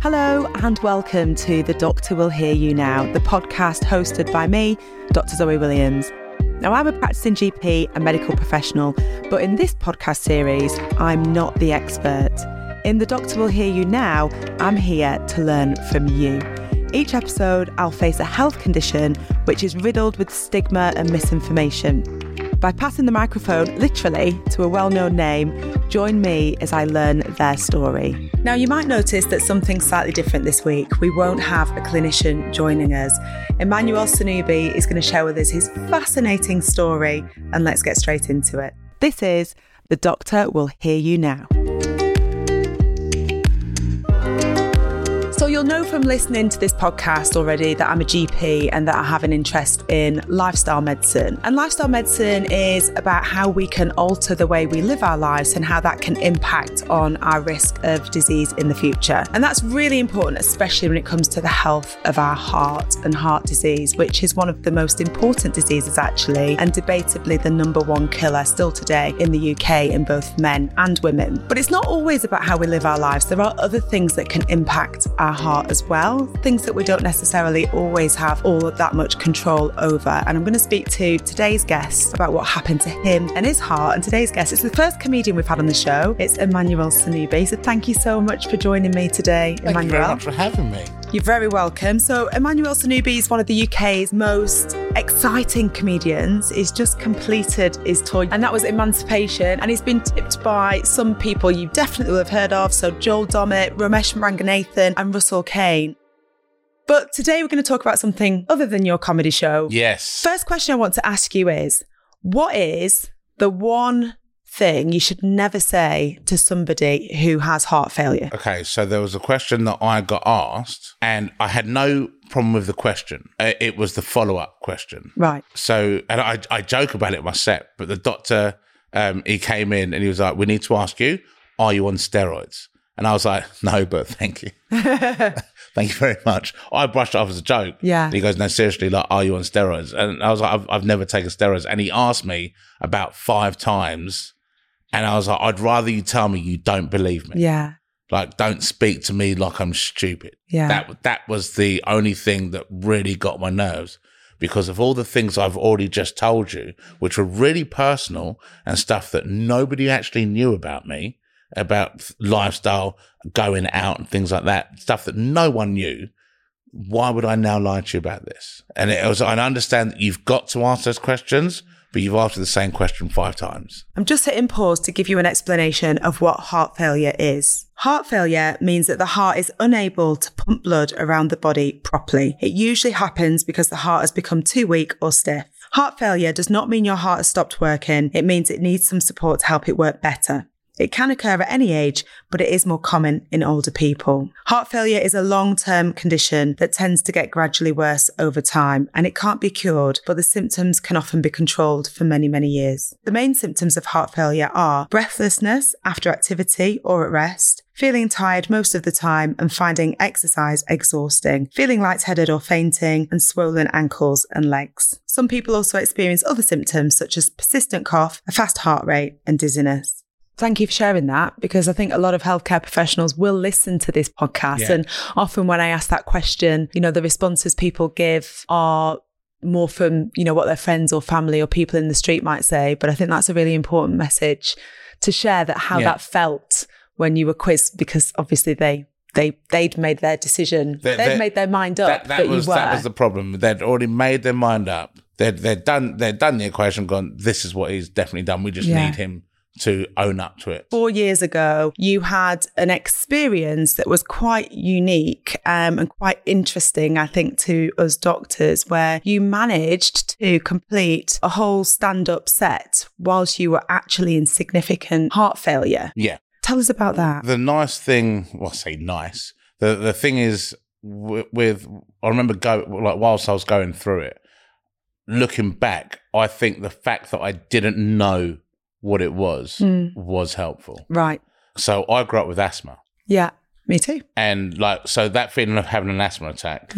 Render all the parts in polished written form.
Hello and welcome to The Doctor Will Hear You Now, the podcast hosted by me, Dr. Zoe Williams. Now, I'm a practicing GP and medical professional, but in this podcast series, I'm not the expert. In The Doctor Will Hear You Now, I'm here to learn from you. Each episode, I'll face a health condition which is riddled with stigma and misinformation. By passing the microphone, literally, to a well-known name, join me as I learn their story. Now, you might notice that something's slightly different this week. We won't have a clinician joining us. Emmanuel Sanubi is going to share with us his fascinating story, and let's get straight into it. This is The Doctor Will Hear You Now. So you'll know from listening to this podcast already that I'm a GP and that I have an interest in lifestyle medicine. And lifestyle medicine is about how we can alter the way we live our lives and how that can impact on our risk of disease in the future. And that's really important, especially when it comes to the health of our heart and heart disease, which is one of the most important diseases actually, and debatably the number one killer still today in the UK in both men and women. But it's not always about how we live our lives. There are other things that can impact our heart as well, things that we don't necessarily always have all of that much control over. And I'm going to speak to today's guest about what happened to him and his heart. And today's guest is the first comedian we've had on the show. It's Emmanuel Sanubi. So thank you so much for joining me today, Emmanuel. Thank you very much for having me. You're very welcome. So Emmanuel Sanubi is one of the UK's most exciting comedians. He's just completed his tour, and that was Emancipation. And he's been tipped by some people you definitely will have heard of. So Joel Dommett, Ramesh Ranganathan and Russell Kane. But today we're going to talk about something other than your comedy show. Yes. First question I want to ask you is, what is the one thing you should never say to somebody who has heart failure? Okay, so there was a question that I got asked and I had no problem with the question. It was the follow-up question. Right. So, and I joke about it in my set, but the doctor, he came in and he was like, we need to ask you, are you on steroids? And I was like, no, but thank you. Thank you very much. I brushed it off as a joke. Yeah. And he goes, no, seriously, like, are you on steroids? And I was like, I've never taken steroids. And he asked me about 5 times. And I was like, I'd rather you tell me you don't believe me. Yeah. Like, don't speak to me like I'm stupid. Yeah. That was the only thing that really got my nerves, because of all the things I've already just told you, which were really personal and stuff that nobody actually knew about me, about lifestyle, going out and things like that, stuff that no one knew. Why would I now lie to you about this? And I understand that you've got to ask those questions, but you've asked the same question 5 times. I'm just hitting pause to give you an explanation of what heart failure is. Heart failure means that the heart is unable to pump blood around the body properly. It usually happens because the heart has become too weak or stiff. Heart failure does not mean your heart has stopped working. It means it needs some support to help it work better. It can occur at any age, but it is more common in older people. Heart failure is a long-term condition that tends to get gradually worse over time, and it can't be cured, but the symptoms can often be controlled for many, many years. The main symptoms of heart failure are breathlessness after activity or at rest, feeling tired most of the time and finding exercise exhausting, feeling lightheaded or fainting, and swollen ankles and legs. Some people also experience other symptoms such as persistent cough, a fast heart rate, and dizziness. Thank you for sharing that, because I think a lot of healthcare professionals will listen to this podcast. Yeah. And often when I ask that question, the responses people give are more from, what their friends or family or people in the street might say. But I think that's a really important message to share, that how that felt when you were quizzed, because obviously they'd made their decision. They'd made their mind up that was the problem. They'd already made their mind up. They'd done the equation, gone, this is what he's definitely done. We just need him to own up to it. 4 years ago, you had an experience that was quite unique and quite interesting, I think, to us doctors, where you managed to complete a whole stand-up set whilst you were actually in significant heart failure. Yeah. Tell us about that. The nice thing, well, I say nice, the thing is with I remember whilst I was going through it, looking back, I think the fact that I didn't know what it was helpful. Right. So I grew up with asthma. Yeah, me too. And so that feeling of having an asthma attack,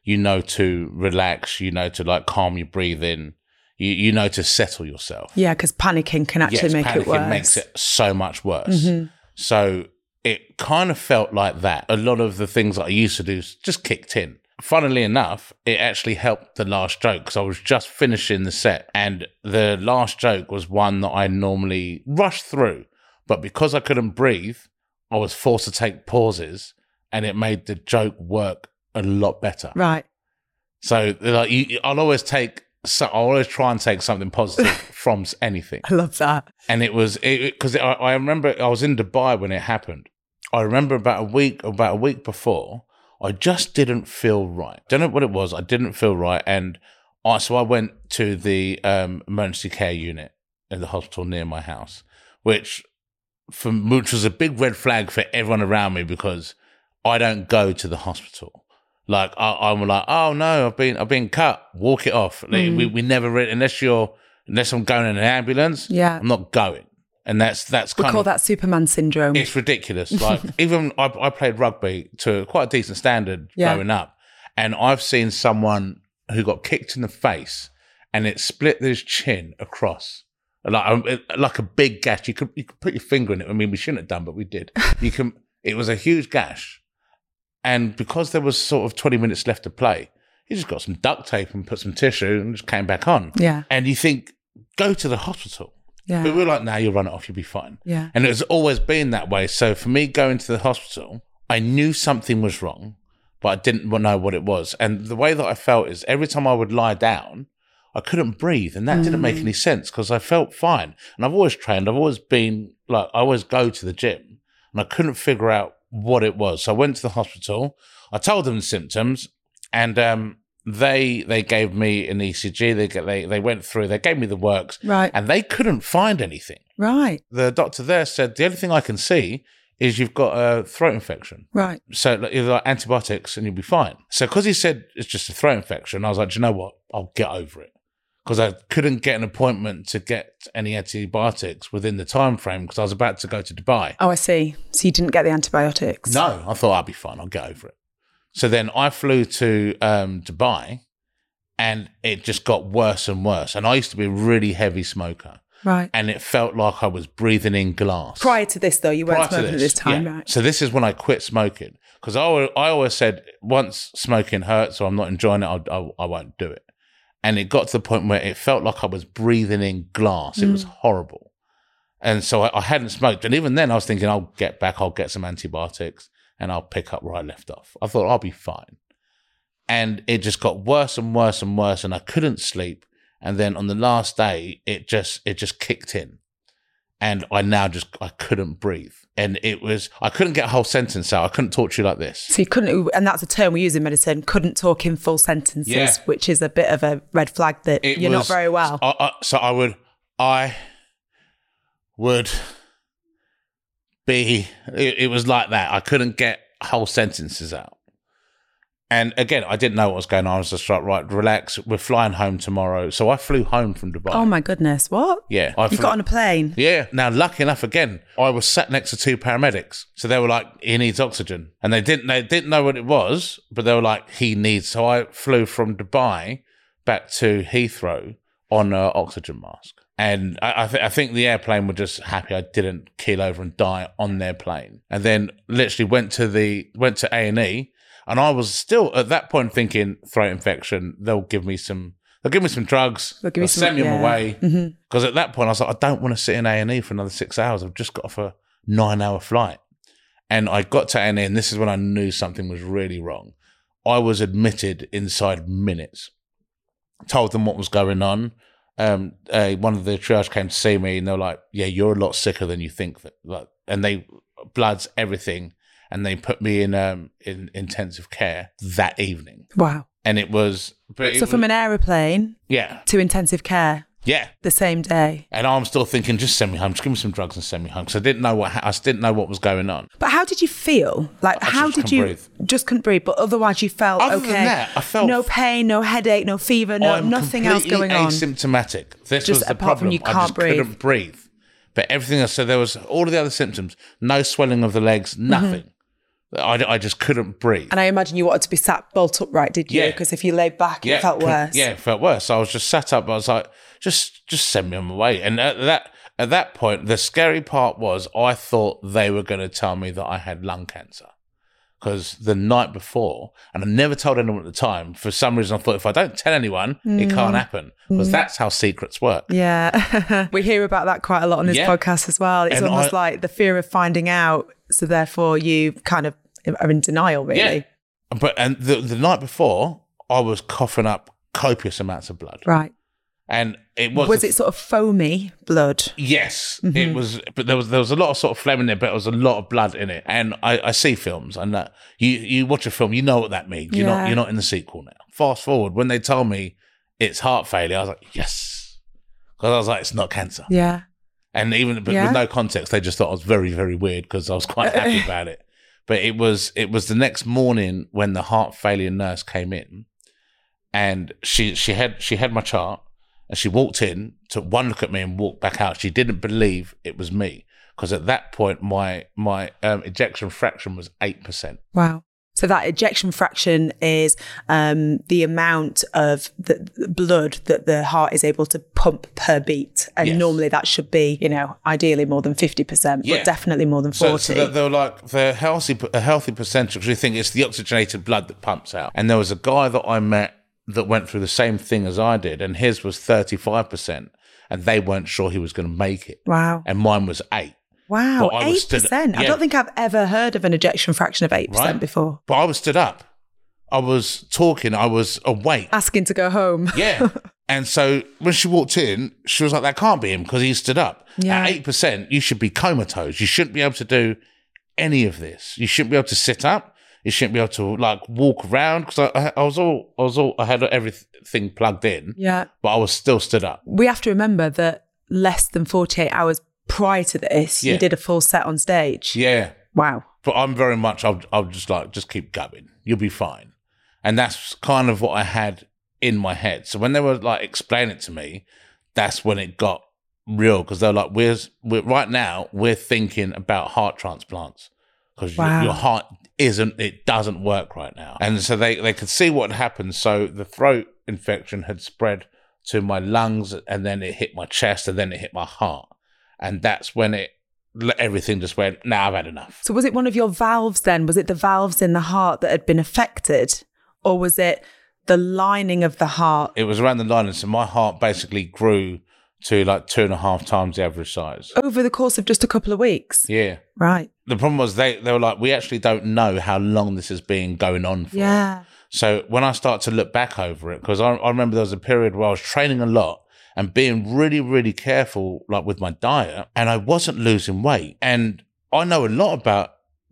to relax, to calm your breathing, to settle yourself. Yeah, because panicking can actually make it worse. Panicking makes it so much worse. Mm-hmm. So it kind of felt like that. A lot of the things that I used to do just kicked in. Funnily enough, it actually helped the last joke because I was just finishing the set and the last joke was one that I normally rush through. But because I couldn't breathe, I was forced to take pauses and it made the joke work a lot better. Right. So like, I'll always try and take something positive from anything. I love that. And it was because I remember I was in Dubai when it happened. I remember about a week before, I just didn't feel right. Don't know what it was. I didn't feel right. And so I went to the emergency care unit in the hospital near my house, which was a big red flag for everyone around me because I don't go to the hospital. Like I'm like, oh no, I've been cut. Walk it off. Like, we never unless I'm going in an ambulance. Yeah, I'm not going. And that's we call that Superman syndrome. It's ridiculous. Like even I played rugby to quite a decent standard growing up, and I've seen someone who got kicked in the face and it split his chin across. Like a big gash. You could put your finger in it. I mean, we shouldn't have done, but we did. It was a huge gash. And because there was sort of 20 minutes left to play, he just got some duct tape and put some tissue and just came back on. Yeah. And you think, go to the hospital. Yeah. But we're like, nah, you'll run it off, you'll be fine. Yeah. And it's always been that way. So for me going to the hospital, I knew something was wrong, but I didn't know what it was. And the way that I felt is every time I would lie down, I couldn't breathe. And that didn't make any sense because I felt fine. And I've always trained. I've always been like, I always go to the gym and I couldn't figure out what it was. So I went to the hospital. I told them the symptoms and they gave me an ECG. They went through, they gave me the works. Right. And they couldn't find anything. Right. The doctor there said, the only thing I can see is you've got a throat infection. Right. So either like antibiotics and you'll be fine. So because he said it's just a throat infection, I was like, do you know what? I'll get over it. Because I couldn't get an appointment to get any antibiotics within the time frame because I was about to go to Dubai. Oh, I see. So you didn't get the antibiotics? No, I thought I'll be fine. I'll get over it. So then I flew to Dubai and it just got worse and worse. And I used to be a really heavy smoker. Right. And it felt like I was breathing in glass. Prior to this, though, you weren't smoking at this time, yeah. right? So this is when I quit smoking. Because I always said, once smoking hurts or I'm not enjoying it, I won't do it. And it got to the point where it felt like I was breathing in glass. It was horrible. And so I hadn't smoked. And even then I was thinking, I'll get back, I'll get some antibiotics and I'll pick up where I left off. I thought I'll be fine. And it just got worse and worse and worse and I couldn't sleep. And then on the last day, it just kicked in. And I couldn't breathe. And I couldn't get a whole sentence out. I couldn't talk to you like this. So you couldn't, and that's a term we use in medicine, couldn't talk in full sentences, which is a bit of a red flag that you're not very well. I would be, it was like that. I couldn't get whole sentences out. And again, I didn't know what was going on. I was just like, right, relax. We're flying home tomorrow. So I flew home from Dubai. Oh my goodness. What? Yeah. You got on a plane? Yeah. Now, lucky enough, again, I was sat next to two paramedics. So they were like, he needs oxygen. And they didn't know what it was, but they were like, he needs. So I flew from Dubai back to Heathrow on an oxygen mask. And I think the airplane were just happy I didn't keel over and die on their plane. And then literally went to A&E. And I was still at that point thinking throat infection. They'll give me some drugs. They'll send me away. Because at that point I was like, I don't want to sit in A&E for another 6 hours. I've just got off a 9-hour flight. And I got to A&E and this is when I knew something was really wrong. I was admitted inside minutes. Told them what was going on. One of the triage came to see me and they were like, yeah, you're a lot sicker than you think. And they bloods everything. And they put me in intensive care that evening. Wow. And it was... from an aeroplane to intensive care? Yeah. The same day? And I'm still thinking, just send me home. Just give me some drugs and send me home. Because I didn't know what was going on. But how did you feel? Like, how did you... Breathe. Just couldn't breathe. But otherwise you felt Other okay? Than that, I felt... No pain, no headache, no fever, nothing else going on? Asymptomatic. This just was the apart problem. From you can't couldn't breathe. But everything else... So there was all of the other symptoms. No swelling of the legs, nothing. I just couldn't breathe. And I imagine you wanted to be sat bolt upright, did you? Because if you lay back, it felt worse. Yeah, it felt worse. So I was just sat up. I was like, just send me on my way. And at that point, the scary part was I thought they were going to tell me that I had lung cancer. Because the night before, and I never told anyone at the time, for some reason I thought if I don't tell anyone, it can't happen. Because that's how secrets work. Yeah. We hear about that quite a lot on this podcast as well. It's and almost like the fear of finding out. So therefore you kind of are in denial, really. Yeah. And the night before, I was coughing up copious amounts of blood. Right. And it was... Was it sort of foamy blood? Yes, it was. But there was a lot of sort of phlegm in it, but there was a lot of blood in it. And I see films, and you watch a film, you know what that means. You're not in the sequel now. Fast forward, when they told me it's heart failure, I was like, yes, because I was like, it's not cancer. Yeah. And even with no context, they just thought I was very, very weird because I was quite happy about it. But it was the next morning when the heart failure nurse came in, and she had my chart. And she walked in, took one look at me and walked back out. She didn't believe it was me because at that point, my ejection fraction was 8%. Wow. So that ejection fraction is the amount of the blood that the heart is able to pump per beat. And normally that should be, ideally more than 50%, but definitely more than 40%. So they're like a healthy percentage. We think it's the oxygenated blood that pumps out. And there was a guy that I met that went through the same thing as I did, and his was 35%, and they weren't sure he was going to make it. Wow. And mine was 8%. Wow, 8%. I don't think I've ever heard of an ejection fraction of 8% before. But I was stood up. I was talking. I was awake. Asking to go home. Yeah. And so when she walked in, she was like, that can't be him because he stood up. Yeah. At 8%, you should be comatose. You shouldn't be able to do any of this. You shouldn't be able to sit up. You shouldn't be able to walk around because I had everything plugged in. Yeah. But I was still stood up. We have to remember that less than 48 hours prior to this, you did a full set on stage. Yeah. Wow. But I'm very much, I'll just keep going. You'll be fine. And that's kind of what I had in my head. So when they were explaining it to me, that's when it got real because they're like, we're right now, we're thinking about heart transplants because your heart doesn't work right now. And so they could see what had happened. So the throat infection had spread to my lungs and then it hit my chest and then it hit my heart. And that's when everything just went, I've had enough. So was it one of your valves then? Was it the valves in the heart that had been affected? Or was it the lining of the heart? It was around the lining. So my heart basically grew to 2.5 times the average size. Over the course of just a couple of weeks? Yeah. Right. The problem was they were like, we actually don't know how long this has been going on for. Yeah. So when I start to look back over it, because I remember there was a period where I was training a lot and being really, really careful with my diet, and I wasn't losing weight. And I know a lot about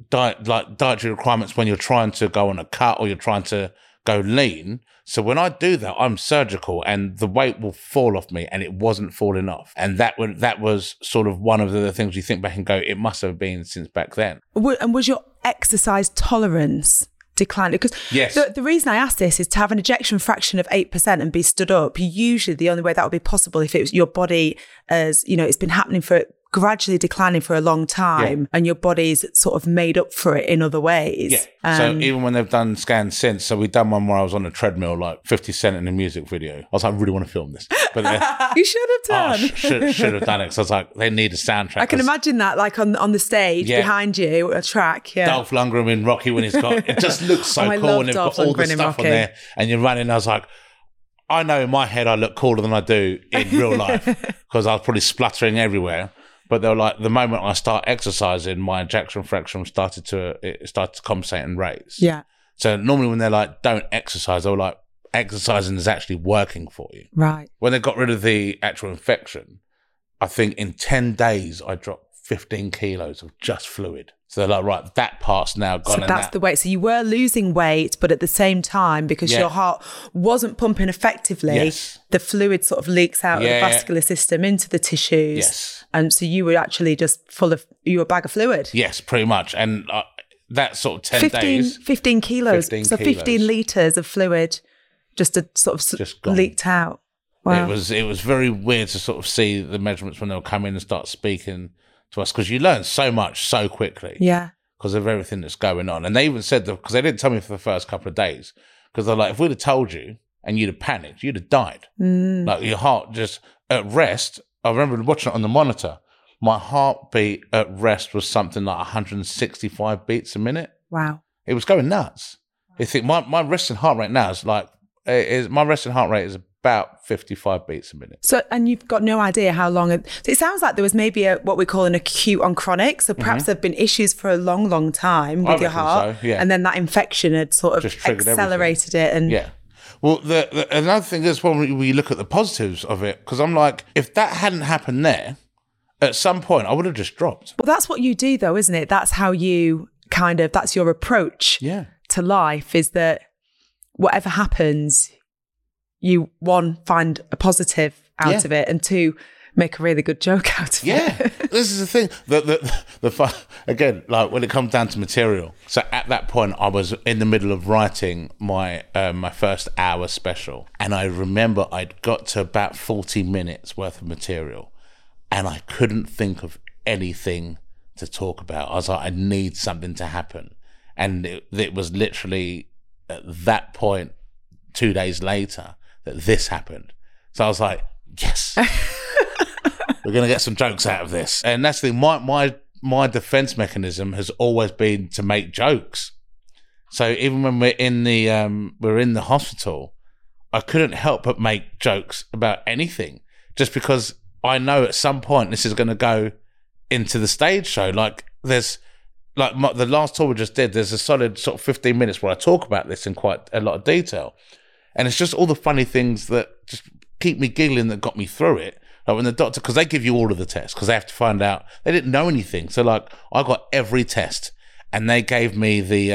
dietary requirements when you're trying to go on a cut or you're trying to go lean. So when I do that, I'm surgical and the weight will fall off me, and it wasn't falling off. And that was sort of one of the things you think back and go, it must have been since back then. And was your exercise tolerance declined? Because the reason I ask this is to have an ejection fraction of 8% and be stood up. Usually the only way that would be possible if it was your body, as it's been happening gradually declining for a long time, and your body's sort of made up for it in other ways. Yeah. So even when they've done scans since, so we've done one where I was on a treadmill, 50 Cent in a music video. I was like, I really want to film this. But you should have done. Should have done it. So I was like, they need a soundtrack. I can imagine that, on the stage behind you, a track. Yeah. Dolph Lundgren in Rocky when he's got, it just looks so cool, and they've got all the stuff on there, and you're running. I was like, I know in my head I look cooler than I do in real life because I was probably spluttering everywhere. But they were like, the moment I start exercising, my ejection fraction started to compensate and raise. Yeah. So normally when they're like, don't exercise, they were like, exercising is actually working for you. Right. When they got rid of the actual infection, I think in 10 days, I dropped 15 kilos of just fluid. So they're like, right, that part's now gone. So that's the weight. So you were losing weight, but at the same time, because your heart wasn't pumping effectively, the fluid sort of leaks out of the vascular system into the tissues. Yes. And so you were actually just you were a bag of fluid. Yes, pretty much. And that sort of 10 days. 15 kilos. 15 litres of fluid just leaked out. Wow. It was very weird to sort of see the measurements when they'll come in and start speaking to us, because you learn so much so quickly. Yeah. Because of everything that's going on. And they even said that, because they didn't tell me for the first couple of days, because they're like, if we'd have told you and you'd have panicked, you'd have died. Your heart just at rest, I remember watching it on the monitor. My heartbeat at rest was something like 165 beats a minute. Wow. It was going nuts. I think my resting heart rate now my resting heart rate is about 55 beats a minute. So, and you've got no idea how long it sounds like there was maybe what we call an acute on chronic. So perhaps there've been issues for a long, long time with your heart. So, yeah. And then that infection had sort of just triggered accelerated it. And yeah. Well, another thing is when we look at the positives of it, because I'm like, if that hadn't happened there, at some point I would have just dropped. Well, that's what you do though, isn't it? That's how you that's your approach to life, is that whatever happens, you, one, find a positive out of it, and two, make a really good joke out of it. This is the thing. The fun, again, like when it comes down to material. So at that point, I was in the middle of writing my first hour special, and I remember I'd got to about 40 minutes worth of material, and I couldn't think of anything to talk about. I was like, I need something to happen, and it was literally at that point, 2 days later, that this happened. So I was like, yes. We're going to get some jokes out of this. And that's the thing. My defense mechanism has always been to make jokes. So even when we're in the hospital, I couldn't help but make jokes about anything, just because I know at some point this is going to go into the stage show. Like there's the last tour we just did, there's a solid sort of 15 minutes where I talk about this in quite a lot of detail. And it's just all the funny things that just keep me giggling that got me through it. Like when the doctor, because they give you all of the tests, because they have to find out, they didn't know anything. So like I got every test, and they gave me the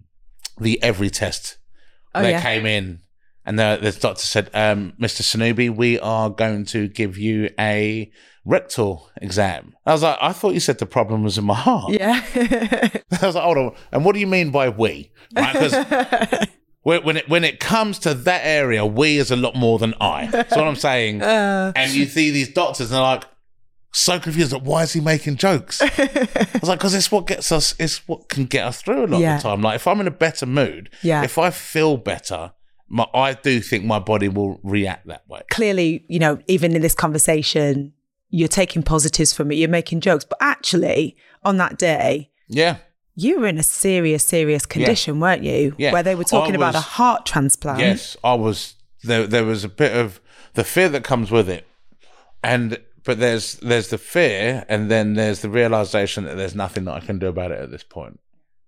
every test. Came in, and the doctor said, Mr. Sanubi, we are going to give you a rectal exam. I was like, I thought you said the problem was in my heart. Yeah. I was like, hold on. And what do you mean by we? Right? Because when it comes to that area, we is a lot more than I. That's what I'm saying. And you see these doctors and they're like, so confused. Like, why is he making jokes? I was like, because it's what can get us through a lot of the time. Like if I'm in a better mood, if I feel better, I do think my body will react that way. Clearly, even in this conversation, you're taking positives from it. You're making jokes. But actually, on that day, you were in a serious condition, weren't you? Yeah. Where they were talking about a heart transplant. Yes, I was. There was a bit of the fear that comes with it. But there's the fear, and then there's the realization that there's nothing that I can do about it at this point.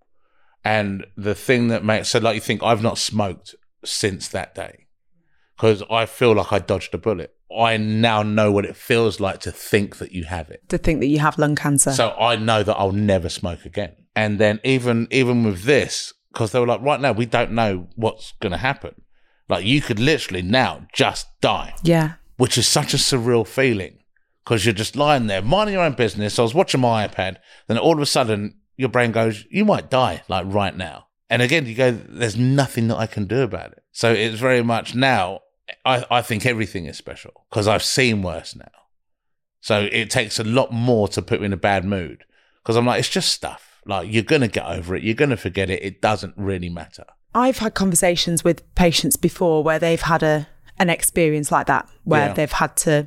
And the thing that makes, you think I've not smoked since that day because I feel like I dodged a bullet. I now know what it feels like to think that you have it. To think that you have lung cancer. So I know that I'll never smoke again. And then even with this, because they were like, right now, we don't know what's going to happen. Like you could literally now just die. Yeah. Which is such a surreal feeling because you're just lying there, minding your own business. I was watching my iPad. Then all of a sudden your brain goes, you might die like right now. And again, you go, there's nothing that I can do about it. So it's very much now, I think everything is special because I've seen worse now. So it takes a lot more to put me in a bad mood because I'm like, it's just stuff. Like you're going to get over it. You're going to forget it. It doesn't really matter. I've had conversations with patients before where they've had an experience like that, where they've had to,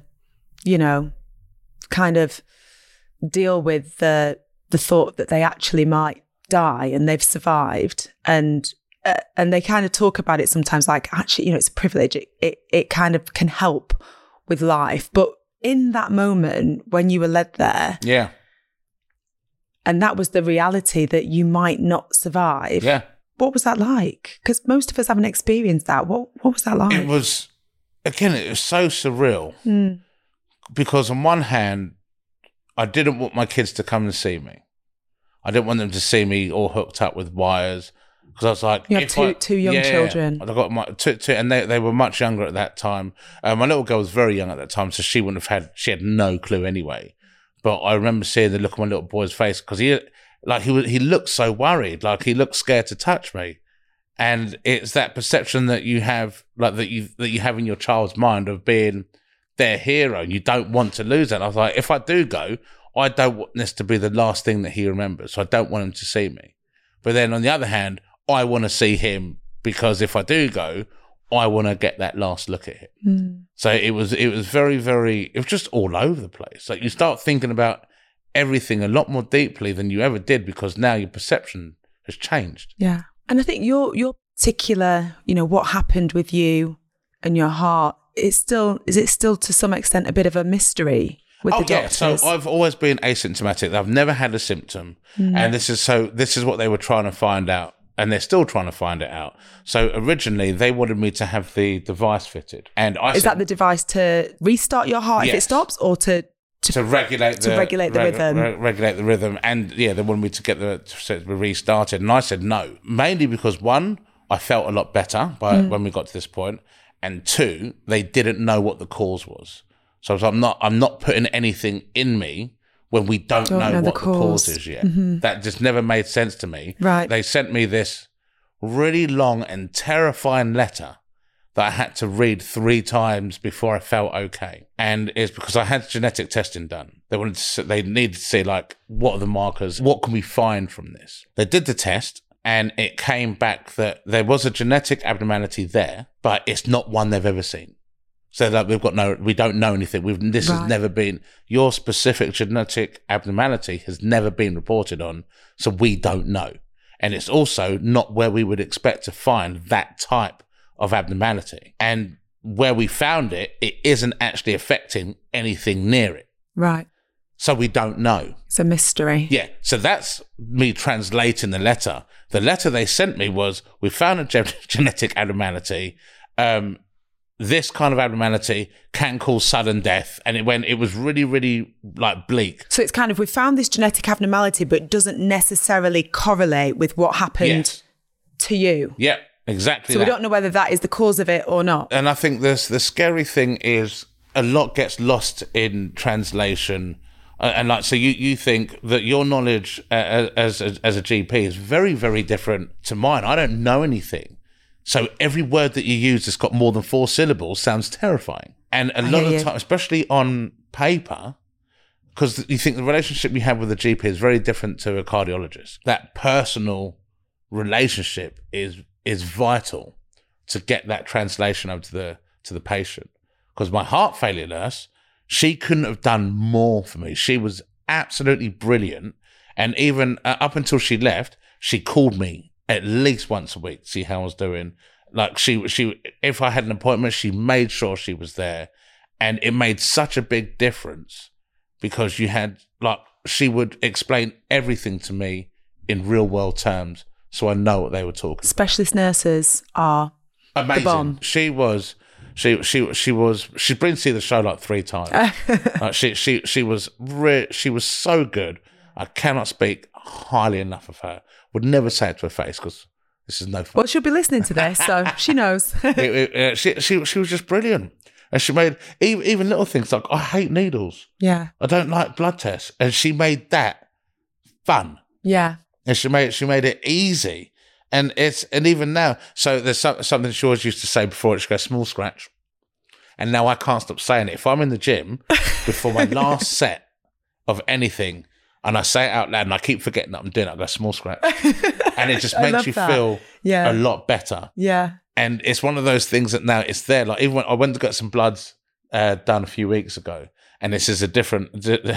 kind of deal with the thought that they actually might die and they've survived. And they kind of talk about it sometimes like, actually, it's a privilege. It kind of can help with life. But in that moment when you were led there, and that was the reality that you might not survive. Yeah. What was that like? Because most of us haven't experienced that. What was that like? It was so surreal. Because on one hand, I didn't want my kids to come and see me. I didn't want them to see me all hooked up with wires. Because I was like, you have two young children. I got my two, and they were much younger at that time. My little girl was very young at that time, so she had no clue anyway. But I remember seeing the look on my little boy's face because he looked so worried, like he looked scared to touch me. And it's that perception that you have, like that you have in your child's mind of being their hero. You don't want to lose that. And I was like, if I do go, I don't want this to be the last thing that he remembers. So I don't want him to see me. But then on the other hand, I want to see him because if I do go, I want to get that last look at it. So it was very, very, it was just all over the place. Like you start thinking about everything a lot more deeply than you ever did because now your perception has changed. Yeah. And I think your particular, what happened with you and your heart, is it still to some extent a bit of a mystery with the doctors? So I've always been asymptomatic. I've never had a symptom. And this is what they were trying to find out. And they're still trying to find it out. So originally they wanted me to have the device fitted. And I Is that the device to restart your heart if it stops, or to regulate the rhythm? Regulate the rhythm. And they wanted me to get to be restarted. And I said no. Mainly because one, I felt a lot better when we got to this point. And two, they didn't know what the cause was. So I'm not putting anything in me when we don't know what the cause is yet. That just never made sense to me. Right. They sent me this really long and terrifying letter that I had to read 3 times before I felt okay. And it's because I had genetic testing done. They needed to see, like, what are the markers? What can we find from this? They did the test and it came back that there was a genetic abnormality there, but it's not one they've ever seen. So that we don't know anything. This has never been, your specific genetic abnormality has never been reported on. So we don't know. And it's also not where we would expect to find that type of abnormality. And where we found it, it isn't actually affecting anything near it. Right. So we don't know. It's a mystery. Yeah. So that's me translating the letter. The letter they sent me was, we found a genetic abnormality. This kind of abnormality can cause sudden death. And it was really, really like bleak. So it's kind of, we found this genetic abnormality, but it doesn't necessarily correlate with what happened to you. Yeah, exactly. So we don't know whether that is the cause of it or not. And I think the scary thing is a lot gets lost in translation. And like, so you think that your knowledge as a GP is very, very different to mine. I don't know anything. So every word that you use that's got more than 4 syllables sounds terrifying. And a lot of the time, especially on paper, because you think the relationship you have with a GP is very different to a cardiologist. That personal relationship is vital to get that translation over to the patient. Because my heart failure nurse, she couldn't have done more for me. She was absolutely brilliant. And even up until she left, she called me at least once a week to see how I was doing. Like she, if I had an appointment, she made sure she was there. And it made such a big difference because she would explain everything to me in real world terms. So I know what they were talking about. Specialist nurses are amazing. The bomb. She'd been to see the show like 3 times. She was so good. I cannot speak highly enough of her. Would never say it to her face because this is no fun. Well, she'll be listening to this, so she knows. She was just brilliant. And she made even little things like, I hate needles. Yeah. I don't like blood tests. And she made that fun. Yeah. And she made it easy. And even now, so there's something she always used to say before, she goes, small scratch. And now I can't stop saying it. If I'm in the gym before my last set of anything, and I say it out loud and I keep forgetting that I'm doing it, I go, small scratch. And it just makes you feel a lot better. Yeah. And it's one of those things that now it's there. Like even when I went to get some bloods done a few weeks ago, and this is a different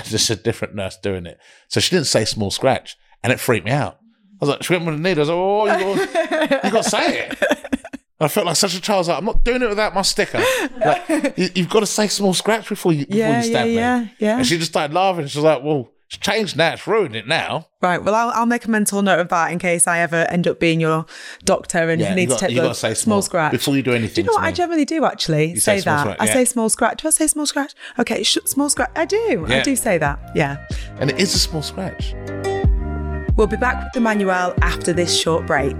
nurse doing it. So she didn't say small scratch, and it freaked me out. I was like, she went with the needle. I was like, oh, you got to say it. I felt like such a child. I was like, I'm not doing it without my sticker. Like, you've got to say small scratch before you stab me. Yeah. And she just started laughing. She was like, well, it's changed now. It's ruined it now. Right. Well, I'll make a mental note of that in case I ever end up being your doctor and need to take the say small scratch. Before you do anything. Do you know what I generally do actually? You say that. Scratch, I say small scratch. Do I say small scratch? Okay, small scratch. I do. Yeah. I do say that. Yeah. And it is a small scratch. We'll be back with Emmanuel after this short break.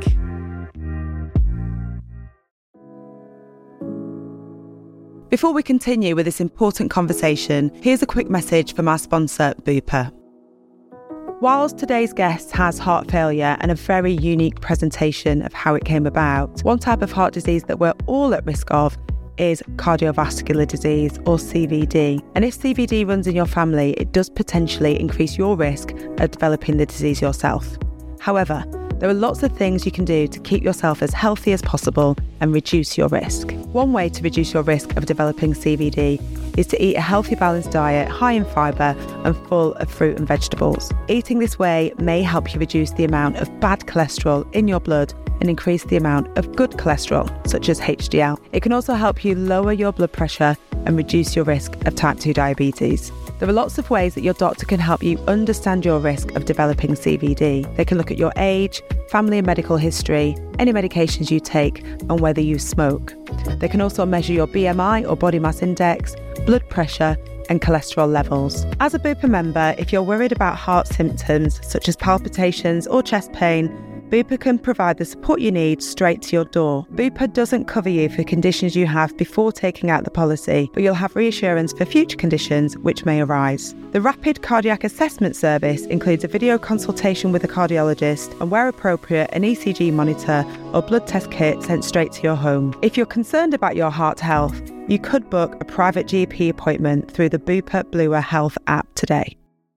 Before we continue with this important conversation, here's a quick message from our sponsor, Bupa. Whilst today's guest has heart failure and a very unique presentation of how it came about, one type of heart disease that we're all at risk of is cardiovascular disease, or CVD. And if CVD runs in your family, it does potentially increase your risk of developing the disease yourself. However, There are lots of things you can do to keep yourself as healthy as possible and reduce your risk. One way to reduce your risk of developing CVD is to eat a healthy, balanced diet high in fibre and full of fruit and vegetables. Eating this way may help you reduce the amount of bad cholesterol in your blood and increase the amount of good cholesterol, such as HDL. It can also help you lower your blood pressure and reduce your risk of type 2 diabetes. There are lots of ways that your doctor can help you understand your risk of developing CVD. They can look at your age, family and medical history, any medications you take, and whether you smoke. They can also measure your BMI or body mass index, blood pressure, and cholesterol levels. As a Bupa member, if you're worried about heart symptoms such as palpitations or chest pain, Bupa can provide the support you need straight to your door. Bupa doesn't cover you for conditions you have before taking out the policy, but you'll have reassurance for future conditions which may arise. The Rapid Cardiac Assessment Service includes a video consultation with a cardiologist and, where appropriate, an ECG monitor or blood test kit sent straight to your home. If you're concerned about your heart health, you could book a private GP appointment through the Bupa Blua Health app today.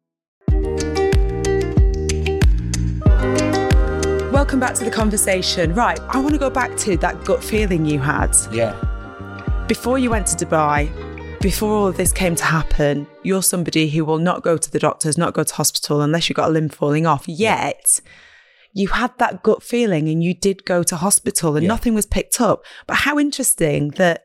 Welcome back to the conversation. Right, I want to go back to that gut feeling you had. Yeah. Before you went to Dubai, before all of this came to happen, you're somebody who will not go to the doctors, not go to hospital unless you've got a limb falling off. Yet, you had that gut feeling and you did go to hospital and nothing was picked up. But how interesting that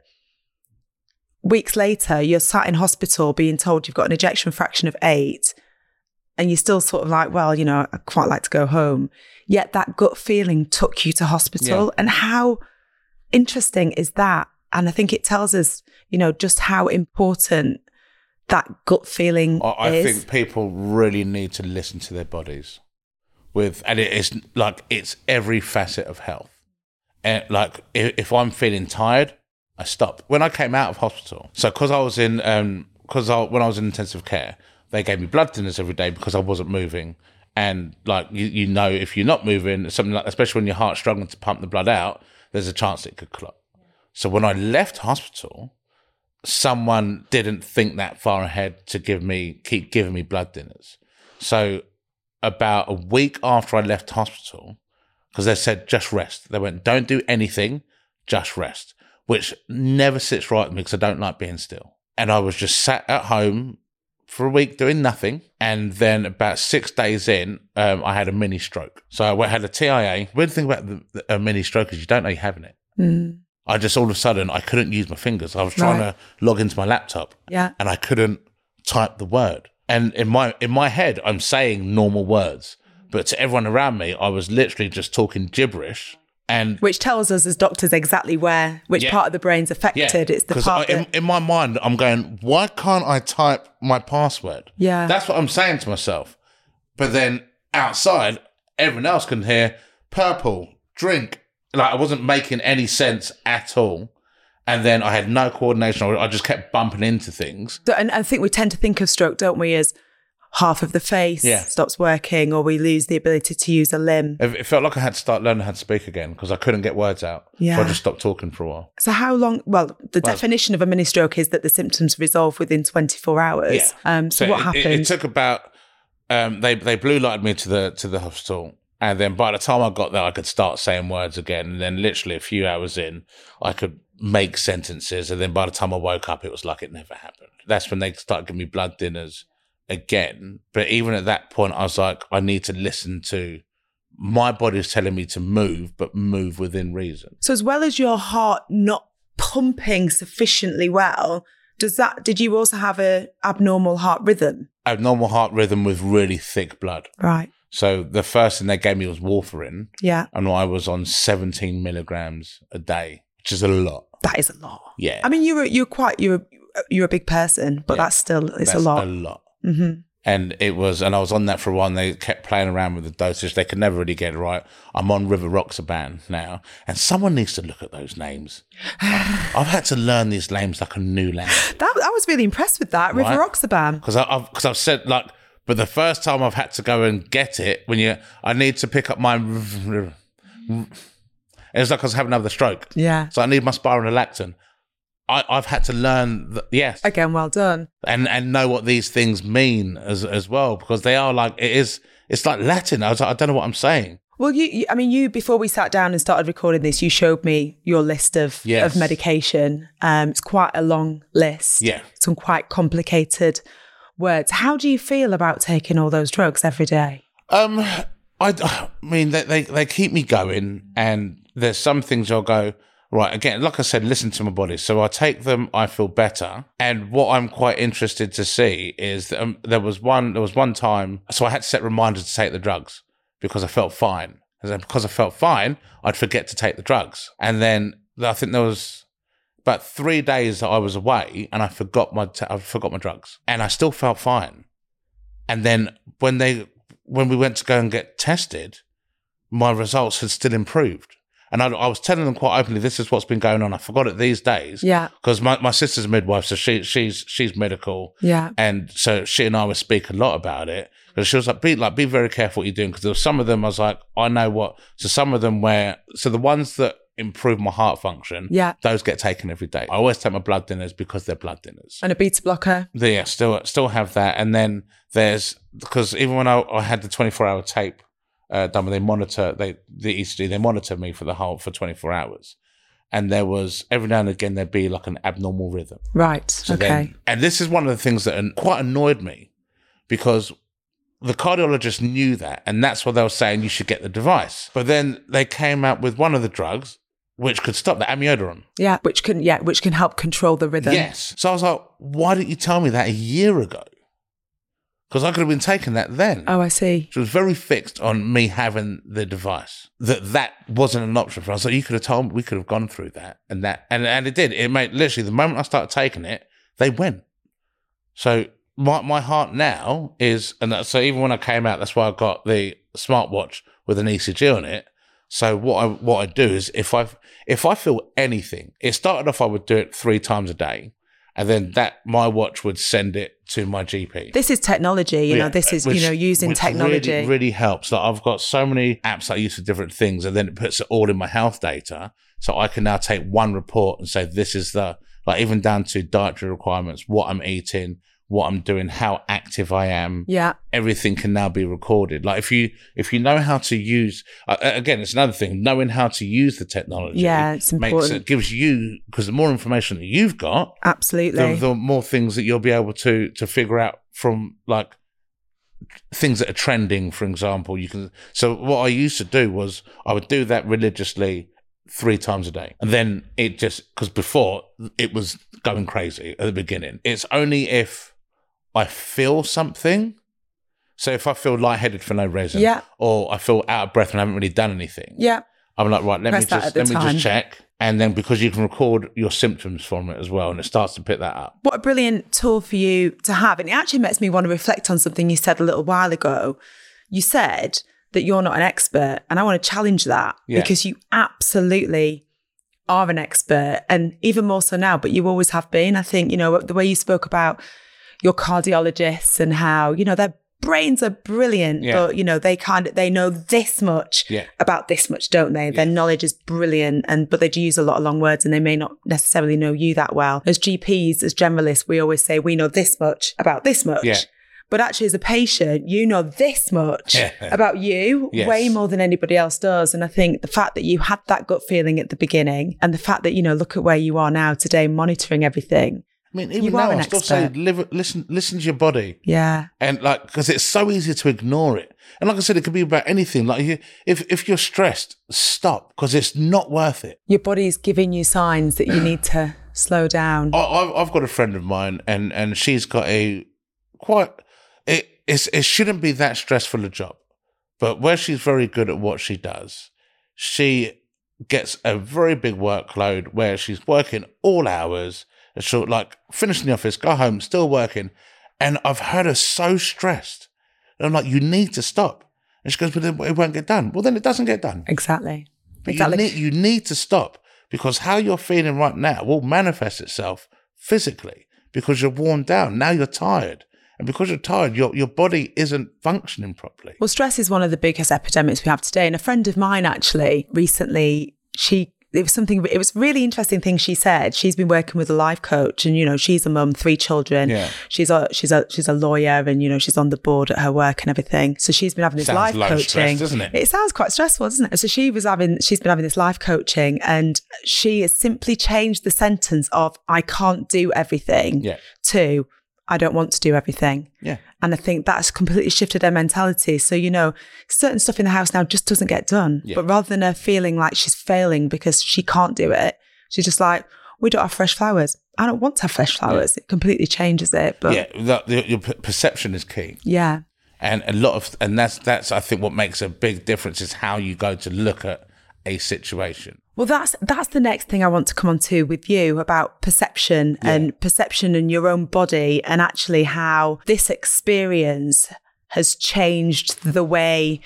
weeks later, you're sat in hospital being told you've got an ejection fraction of 8 and you're still sort of like, well, you know, I'd quite like to go home. Yet that gut feeling took you to hospital. And how interesting is that? And I think it tells us, you know, just how important that gut feeling is. I think people really need to listen to their bodies and it is like, it's every facet of health. And like, if I'm feeling tired, I stop. When I came out of hospital, so when I was in intensive care, they gave me blood thinners every day because I wasn't moving. And like, you know, if you're not moving, something like, especially when your heart's struggling to pump the blood out, there's a chance it could clot. So when I left hospital, someone didn't think that far ahead to keep giving me blood thinners. So about a week after I left hospital, because they said, just rest. They went, don't do anything, just rest, which never sits right with me because I don't like being still. And I was just sat at home for a week doing nothing. And then about 6 days in, I had a mini stroke. So I had a TIA. Weird thing about a mini stroke is you don't know you're having it. Mm. I just, all of a sudden, I couldn't use my fingers. I was trying to log into my laptop and I couldn't type the word. And in my head, I'm saying normal words. But to everyone around me, I was literally just talking gibberish. And which tells us as doctors exactly which part of the brain's affected. It's the part in my mind, I'm going, why can't I type my password? Yeah. That's what I'm saying to myself. But then outside, everyone else can hear purple, drink. Like, I wasn't making any sense at all. And then I had no coordination. I just kept bumping into things. And I think we tend to think of stroke, don't we, as half of the face stops working or we lose the ability to use a limb. It felt like I had to start learning how to speak again because I couldn't get words out. Yeah. So I just stopped talking for a while. So how long? Well, the definition of a mini stroke is that the symptoms resolve within 24 hours. Yeah. So what happened? It took about, they blue lighted me to the hospital. And then by the time I got there, I could start saying words again. And then literally a few hours in, I could make sentences. And then by the time I woke up, it was like it never happened. That's when they started giving me blood thinners again. But even at that point, I was like, I need to listen to my body's telling me to move, but move within reason. So as well as your heart not pumping sufficiently well, did you also have a abnormal heart rhythm? Abnormal heart rhythm with really thick blood. Right. So the first thing they gave me was warfarin. Yeah. And I was on 17 milligrams a day, which is a lot. That is a lot. Yeah. I mean, you're a big person, but that's a lot. That's a lot. Mm-hmm. And I was on that for a while and they kept playing around with the dosage. They could never really get it right. I'm on Rivaroxaban now. And someone needs to look at those names. I've had to learn these names like a new language. I was really impressed with that, right? Rivaroxaban. Because I've said like, but the first time I've had to go and get it, I need to pick up my, it's like I was having another stroke. Yeah. So I need my spironolactone. I've had to learn yes. Again, well done. And know what these things mean as well, because they are like, it's like Latin. I was like, I don't know what I'm saying. Well, you before we sat down and started recording this, you showed me your list of medication. It's quite a long list. Yeah. Some quite complicated words. How do you feel about taking all those drugs every day? I mean, they keep me going, and there's some things I'll go, right, again, like I said, listen to my body. So I take them, I feel better. And what I'm quite interested to see is that there was one time, so I had to set reminders to take the drugs because I felt fine. And then because I felt fine, I'd forget to take the drugs. And then I think there was about 3 days that I was away and I forgot my drugs, and I still felt fine. And then when we went to go and get tested, my results had still improved. And I was telling them quite openly, this is what's been going on. I forgot it these days. Yeah. Because my sister's a midwife, so she's medical. Yeah. And so she and I would speak a lot about it. Because she was like, be very careful what you're doing. Because there were some of them, I was like, I know what. So some of them so the ones that improve my heart function, those get taken every day. I always take my blood thinners because they're blood thinners. And a beta blocker? Yeah, still have that. And then because even when I had the 24-hour tape, done when they monitor the ECG, they monitor me for 24 hours, and there was every now and again there'd be like an abnormal rhythm. Right. So okay. And this is one of the things that quite annoyed me, because the cardiologist knew that, and that's why they were saying you should get the device. But then they came out with one of the drugs which could stop the amiodarone. Yeah, which can help control the rhythm. Yes. So I was like, why didn't you tell me that a year ago? Because I could have been taking that then. Oh, I see. She was very fixed on me having the device. That wasn't an option for us. So you could have told me, we could have gone through that. And it did. It made, literally, the moment I started taking it, they went. So my heart now is, so even when I came out, that's why I got the smartwatch with an ECG on it. So what I do is if I feel anything, it started off, I would do it 3 times a day. And then my watch would send it to my GP. This is technology, this is, using technology. Really, really helps. Like I've got so many apps I use for different things, and then it puts it all in my health data. So I can now take one report and say, this is even down to dietary requirements, what I'm eating, what I'm doing, how active I am. Yeah. Everything can now be recorded. Like if you know how to use, again, it's another thing, knowing how to use the technology. Yeah, it's important. Gives you, because the more information that you've got, absolutely, the more things that you'll be able to figure out from like things that are trending, for example. So what I used to do was I would do that religiously 3 times a day. And then because before it was going crazy at the beginning. It's only if I feel something. So if I feel lightheaded for no reason, or I feel out of breath and I haven't really done anything, I'm like, right, let me just check. And then because you can record your symptoms from it as well, and it starts to pick that up. What a brilliant tool for you to have. And it actually makes me want to reflect on something you said a little while ago. You said that you're not an expert, and I want to challenge that because you absolutely are an expert, and even more so now, but you always have been. I think, the way you spoke about your cardiologists and how, their brains are brilliant, but, they know this much about this much, don't they? Their knowledge is brilliant, but they do use a lot of long words, and they may not necessarily know you that well. As GPs, as generalists, we always say we know this much about this much. Yeah. But actually, as a patient, you know this much about you, way more than anybody else does. And I think the fact that you had that gut feeling at the beginning, and the fact that, look at where you are now today, monitoring everything. I mean, even now, I still say, listen to your body. Yeah. And because it's so easy to ignore it. And like I said, it could be about anything. Like if you're stressed, stop, because it's not worth it. Your body's giving you signs that you need to slow down. I've got a friend of mine, and she's got it shouldn't be that stressful a job, but where she's very good at what she does, she gets a very big workload where she's working all hours. She'll finish in the office, go home, still working. And I've heard her so stressed. And I'm like, you need to stop. And she goes, but then it won't get done. Well, then it doesn't get done. Exactly. You need to stop, because how you're feeling right now will manifest itself physically, because you're worn down. Now you're tired. And because you're tired, your body isn't functioning properly. Well, stress is one of the biggest epidemics we have today. And a friend of mine, actually, recently, she it was really interesting thing she said. She's been working with a life coach, and, you know, she's a mum, 3 children. Yeah. She's a lawyer, and, you know, she's on the board at her work and everything. So she's been having this life coaching. Stress, doesn't it? It sounds quite stressful, doesn't it? So she's been having this life coaching, and she has simply changed the sentence of "I can't do everything" to "I don't want to do everything." Yeah. And I think that's completely shifted her mentality. So, you know, certain stuff in the house now just doesn't get done. Yeah. But rather than her feeling like she's failing because she can't do it, she's just like, we don't have fresh flowers. I don't want to have fresh flowers. It completely changes it. But your perception is key. Yeah. And that's I think what makes a big difference is how you go to look at a situation. Well, that's the next thing I want to come on to with you about perception and your own body, and actually how this experience has changed the way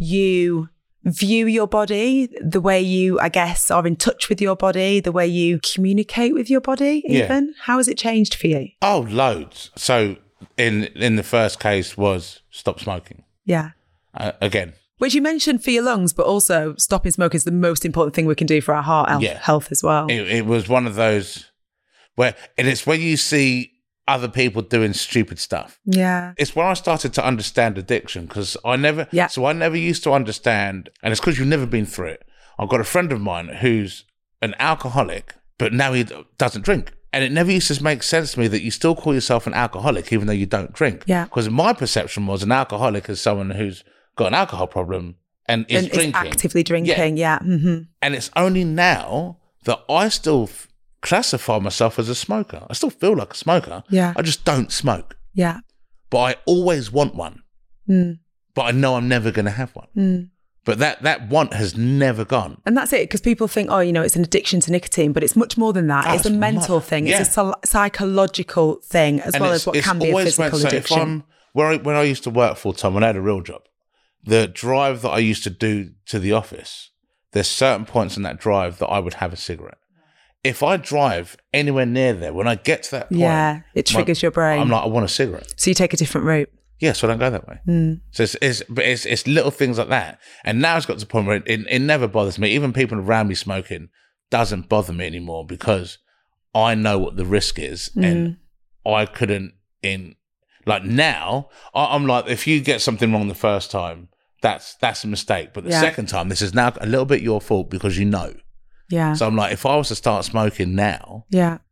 you view your body, the way you, I guess, are in touch with your body, the way you communicate with your body even. Yeah. How has it changed for you? Oh, loads. So in the first case was stop smoking. Yeah. Again. Which you mentioned for your lungs, but also stopping smoking is the most important thing we can do for our heart health as well. It was one of those where, and it's when you see other people doing stupid stuff. Yeah. It's when I started to understand addiction, because I never used to understand, and it's because you've never been through it. I've got a friend of mine who's an alcoholic, but now he doesn't drink. And it never used to make sense to me that you still call yourself an alcoholic even though you don't drink. Yeah. Because my perception was an alcoholic is someone who's got an alcohol problem and is drinking. Actively drinking, yeah. Mm-hmm. And it's only now that I still classify myself as a smoker. I still feel like a smoker. Yeah. I just don't smoke. Yeah. But I always want one. Mm. But I know I'm never going to have one. Mm. But that want has never gone. And that's it, because people think, oh, you know, it's an addiction to nicotine, but it's much more than that. It's a mental thing. Yeah. It's a psychological thing, as well as what can be a physical addiction. When I used to work full time, when I had a real job, the drive that I used to do to the office, there's certain points in that drive that I would have a cigarette. If I drive anywhere near there, when I get to that point, it triggers your brain. I'm like, I want a cigarette. So you take a different route. Yeah, so I don't go that way. Mm. So it's little things like that. And now it's got to the point where it never bothers me. Even people around me smoking doesn't bother me anymore, because I know what the risk is. And I couldn't now, I'm like, if you get something wrong the first time, that's a mistake. But the second time, this is now a little bit your fault because you know. Yeah. So I'm like, if I was to start smoking now,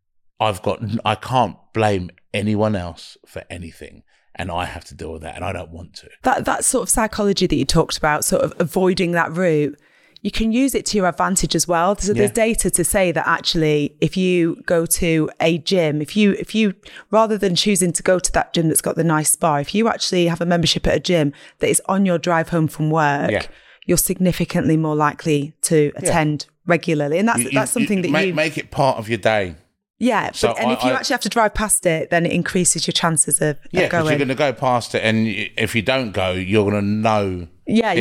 I can't blame anyone else for anything. And I have to deal with that, and I don't want to. That sort of psychology that you talked about, sort of avoiding that route, you can use it to your advantage as well. So there's data to say that actually, if you go to a gym, if you rather than choosing to go to that gym that's got the nice spa, if you actually have a membership at a gym that is on your drive home from work, you're significantly more likely to attend regularly. And that's something that you make it part of your day. Yeah, so if you actually have to drive past it, then it increases your chances of going. Yeah, because you're going to go past it, and if you don't go, you're going to know.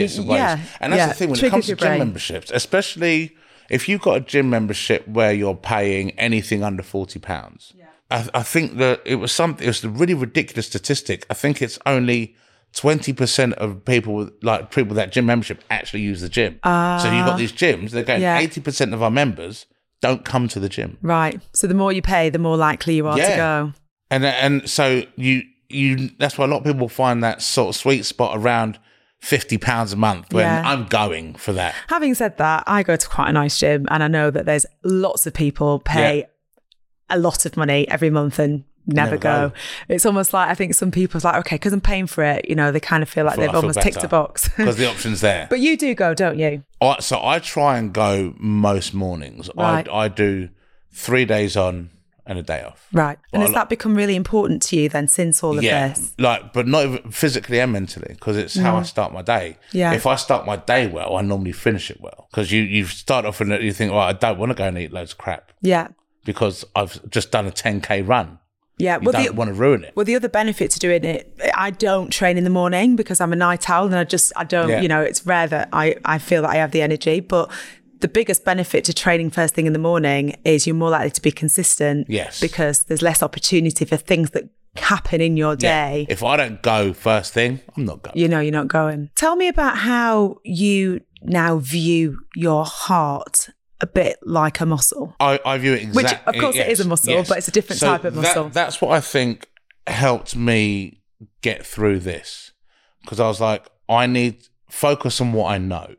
And that's the thing when it comes to gym memberships, especially if you've got a gym membership where you're paying anything under £40. Yeah. I think that it was a really ridiculous statistic. I think it's only 20% of people that gym membership actually use the gym. So you've got these gyms, they're going 80% of our members don't come to the gym. Right. So the more you pay, the more likely you are to go. And so you that's why a lot of people find that sort of sweet spot around £50 a month when I'm going for that. Having said that, I go to quite a nice gym, and I know that there's lots of people pay a lot of money every month and never go. It's almost like, I think some people's like, okay, because I'm paying for it, you know, they kind of feel like they've almost ticked a box. Because the option's there. But you do go, don't you? So I try and go most mornings. Right. I do 3 days on and a day off. Right. And has that become really important to you then since all of this? But not even physically and mentally, because it's how I start my day. Yeah. If I start my day well, I normally finish it well. Because you start off and you think, well, I don't want to go and eat loads of crap. Yeah. Because I've just done a 10K run. Yeah, you don't want to ruin it. Well, the other benefit to doing it, I don't train in the morning because I'm a night owl, and I don't, you know, it's rare that I feel that I have the energy. But the biggest benefit to training first thing in the morning is you're more likely to be consistent. Yes. Because there's less opportunity for things that happen in your day. If I don't go first thing, I'm not going. You know, you're not going. Tell me about how you now view your heart a bit like a muscle. I view it exactly. Which, of course, it is a muscle, but it's a different type of muscle. That's what I think helped me get through this. Because I was like, I need focus on what I know.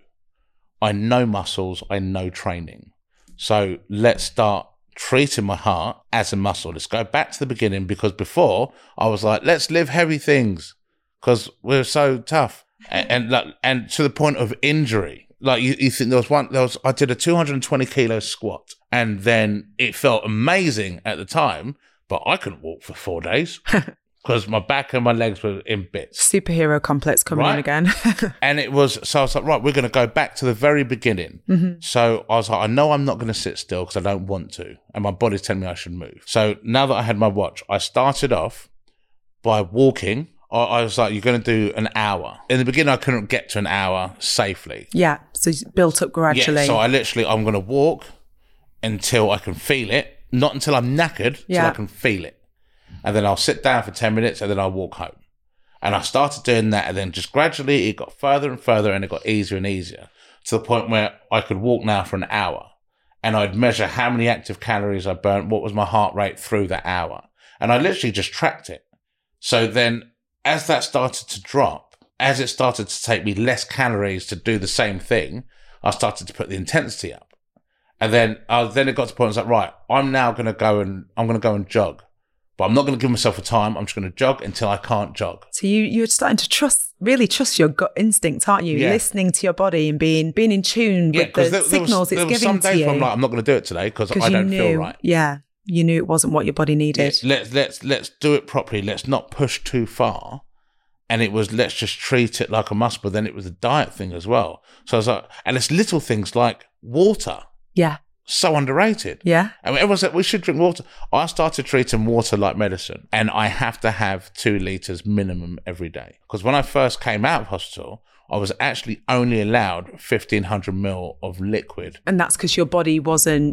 I know muscles, I know training. So let's start treating my heart as a muscle. Let's go back to the beginning, because before I was like, let's lift heavy things because we're so tough. And to the point of injury. Like you think I did a 220 kilo squat, and then it felt amazing at the time, but I couldn't walk for 4 days because my back and my legs were in bits. Superhero complex coming in again. And so I was like, right, we're going to go back to the very beginning. Mm-hmm. So I was like, I know I'm not going to sit still because I don't want to. And my body's telling me I should move. So now that I had my watch, I started off by walking. I was like, you're going to do an hour. In the beginning, I couldn't get to an hour safely. Yeah, so you built up gradually. Yeah, so I'm going to walk until I can feel it. Not until I'm knackered, until I can feel it. And then I'll sit down for 10 minutes and then I'll walk home. And I started doing that, and then just gradually it got further and further, and it got easier and easier to the point where I could walk now for an hour. And I'd measure how many active calories I burnt, what was my heart rate through that hour. And I literally just tracked it. So then, as that started to drop, as it started to take me less calories to do the same thing, I started to put the intensity up. And then it got to the point I was like, right, I'm going to go and jog. But I'm not going to give myself a time. I'm just going to jog until I can't jog. So you're starting to really trust your gut instinct, aren't you? Yeah. Listening to your body and being in tune with the signals it's giving to you. There was some days where I'm like, I'm not going to do it today because I don't feel right. Yeah. You knew it wasn't what your body needed. Yeah, let's do it properly. Let's not push too far. And it was, let's just treat it like a muscle. But then it was a diet thing as well. So I was like, and it's little things like water. Yeah. So underrated. Yeah. I mean, everyone said we should drink water. I started treating water like medicine, and I have to have 2 liters minimum every day. Because when I first came out of hospital, I was actually only allowed 1,500 ml of liquid. And that's because your body your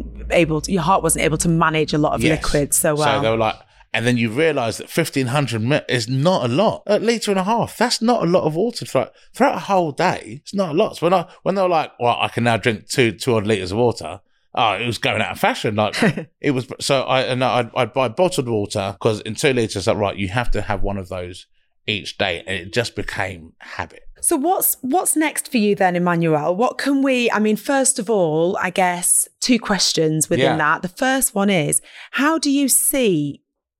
heart wasn't able to manage a lot of liquid so well. So they were like, and then you realise that 1,500 ml is not a lot. A litre and a half, that's not a lot of water throughout a whole day. It's not a lot. So when they were like, well, I can now drink 2 odd litres of water, it was going out of fashion. Like it was. So I'd buy bottled water because in 2 litres, like, right, you have to have one of those each day, and it just became habit. So what's next for you then, Emmanuel? What can first of all, I guess 2 questions within that. The first one is, how do you see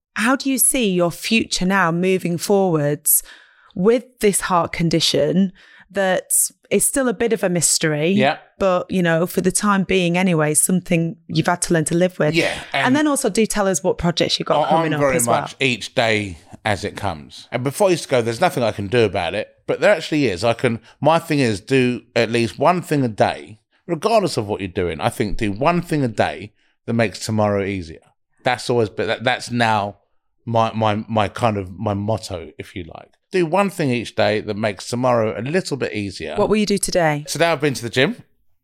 your future now moving forwards with this heart condition that is still a bit of a mystery? Yeah. But, for the time being anyway, something you've had to learn to live with. Yeah. And then also do tell us what projects you've got coming up as well. I'm very much each day as it comes. And before I used to go, there's nothing I can do about it. But there actually is. My thing is do at least one thing a day, regardless of what you're doing. I think do one thing a day that makes tomorrow easier. That's always, but that's now my kind of my motto, if you like. Do one thing each day that makes tomorrow a little bit easier. What will you do today? Today I've been to the gym.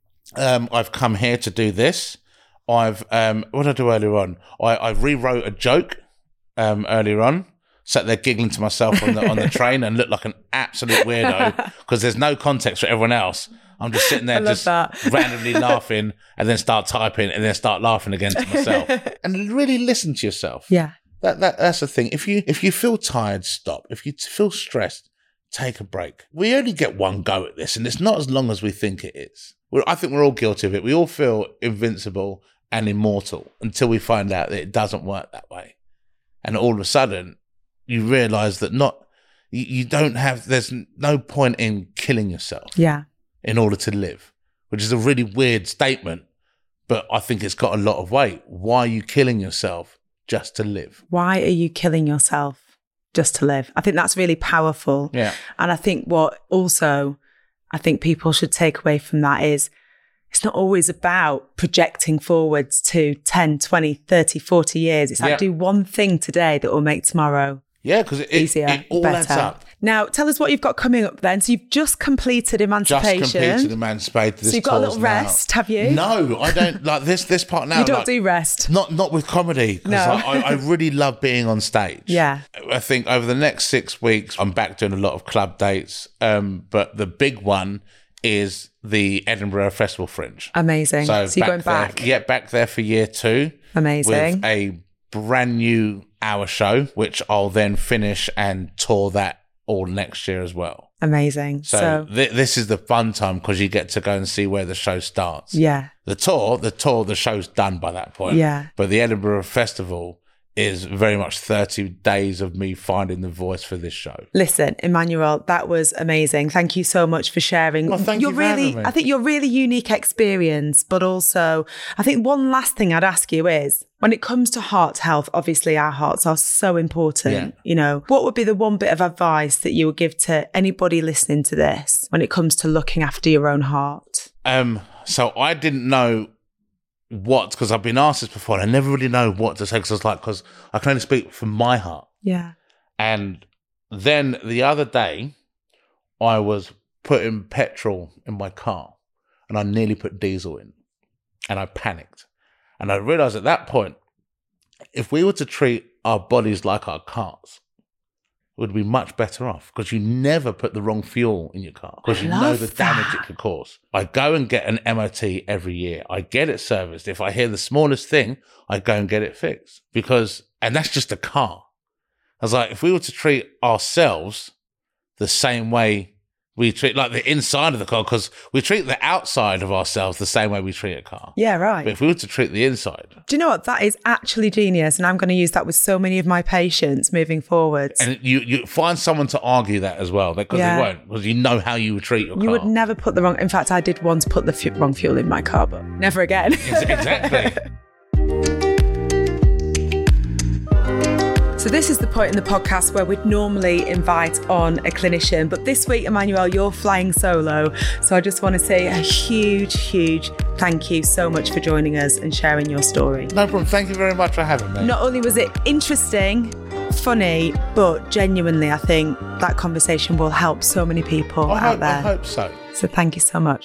I've come here to do this. What did I do earlier on? I rewrote a joke earlier on. Sat there giggling to myself on the train and looked like an absolute weirdo because there's no context for everyone else. I'm just sitting there just randomly laughing and then start typing and then start laughing again to myself. And really listen to yourself. Yeah. That's the thing. If you feel tired, stop. If you feel stressed, take a break. We only get one go at this, and it's not as long as we think it is. I think we're all guilty of it. We all feel invincible and immortal until we find out that it doesn't work that way. And all of a sudden, you realise that there's no point in killing yourself in order to live, which is a really weird statement, but I think it's got a lot of weight. Why are you killing yourself just to live? Why are you killing yourself just to live? I think that's really powerful. Yeah. And I think I think people should take away from that is it's not always about projecting forwards to 10, 20, 30, 40 years. It's like do one thing today that will make tomorrow because it all adds up. Now, tell us what you've got coming up then. So you've just completed Emancipation. So you've got a little rest, have you? No, I don't. Like this part now. You don't do rest? Not with comedy. No. I really love being on stage. Yeah. I think over the next 6 weeks, I'm back doing a lot of club dates. But the big one is the Edinburgh Festival Fringe. Amazing. So you're going back? Back there for year 2. Amazing. With a brand new hour show, which I'll then finish and tour that all next year as well. Amazing. So this is the fun time because you get to go and see where the show starts. Yeah. The show's done by that point. Yeah. But the Edinburgh Festival is very much 30 days of me finding the voice for this show. Listen, Emmanuel, that was amazing. Thank you so much for sharing. Well, thank you for having me. I think your really unique experience, but also I think one last thing I'd ask you is, when it comes to heart health, obviously our hearts are so important. Yeah. You know, what would be the one bit of advice that you would give to anybody listening to this when it comes to looking after your own heart? So I didn't know because I've been asked this before and I never really know what to say because I can only speak from my heart. Yeah. And then the other day I was putting petrol in my car and I nearly put diesel in and I panicked. And I realized at that point, if we were to treat our bodies like our cars, we'd be much better off because you never put the wrong fuel in your car because you know the damage it could cause. I go and get an MOT every year. I get it serviced. If I hear the smallest thing, I go and get it fixed and that's just a car. I was like, if we were to treat ourselves the same way we treat like the inside of the car, because we treat the outside of ourselves the same way we treat a car. Yeah, right. But if we were to treat the inside. Do you know what? That is actually genius. And I'm going to use that with so many of my patients moving forward. And you find someone to argue that as well, because they won't, because you know how you would treat your car. You would never put the wrong... In fact, I did once put the wrong fuel in my car, but never again. Exactly. So this is the point in the podcast where we'd normally invite on a clinician. But this week, Emmanuel, you're flying solo. So I just want to say a huge, huge thank you so much for joining us and sharing your story. No problem. Thank you very much for having me. Not only was it interesting, funny, but genuinely, I think that conversation will help so many people out there. I hope so. So thank you so much.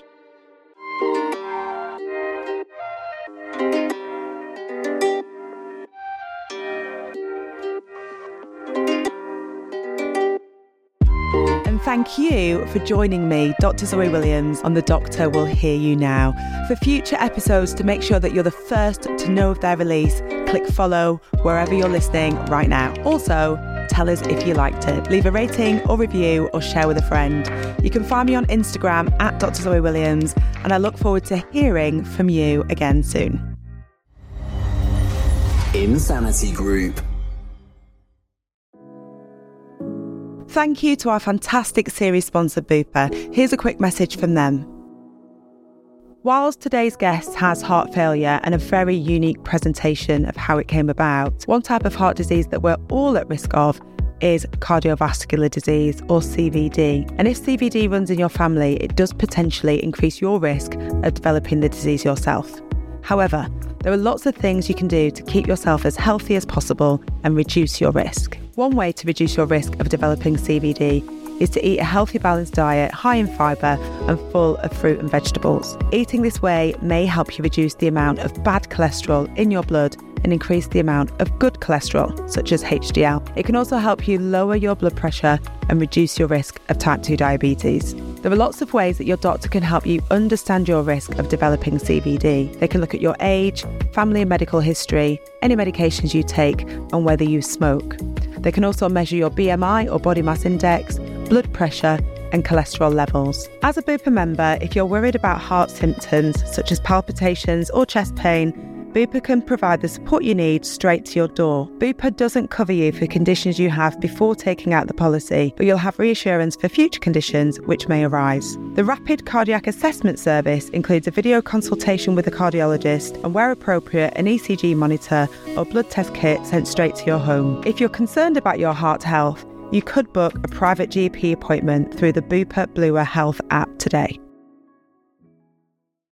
Thank you for joining me, Dr. Zoe Williams, on The Doctor Will Hear You Now. For future episodes, to make sure that you're the first to know of their release, click follow wherever you're listening right now. Also, tell us if you liked it. Leave a rating or review or share with a friend. You can find me on Instagram at Dr. Zoe Williams, and I look forward to hearing from you again soon. Insanity Group. Thank you to our fantastic series sponsor, Bupa. Here's a quick message from them. Whilst today's guest has heart failure and a very unique presentation of how it came about, one type of heart disease that we're all at risk of is cardiovascular disease, or CVD. And if CVD runs in your family, it does potentially increase your risk of developing the disease yourself. However, there are lots of things you can do to keep yourself as healthy as possible and reduce your risk. One way to reduce your risk of developing CVD is to eat a healthy, balanced diet high in fibre and full of fruit and vegetables. Eating this way may help you reduce the amount of bad cholesterol in your blood and increase the amount of good cholesterol, such as HDL. It can also help you lower your blood pressure and reduce your risk of type 2 diabetes. There are lots of ways that your doctor can help you understand your risk of developing CVD. They can look at your age, family and medical history, any medications you take, and whether you smoke. They can also measure your BMI or body mass index, blood pressure, and cholesterol levels. As a Bupa member, if you're worried about heart symptoms such as palpitations or chest pain, Bupa can provide the support you need straight to your door. Bupa doesn't cover you for conditions you have before taking out the policy, but you'll have reassurance for future conditions which may arise. The Rapid Cardiac Assessment Service includes a video consultation with a cardiologist and, where appropriate, an ECG monitor or blood test kit sent straight to your home. If you're concerned about your heart health, you could book a private GP appointment through the Bupa Bluer Health app today.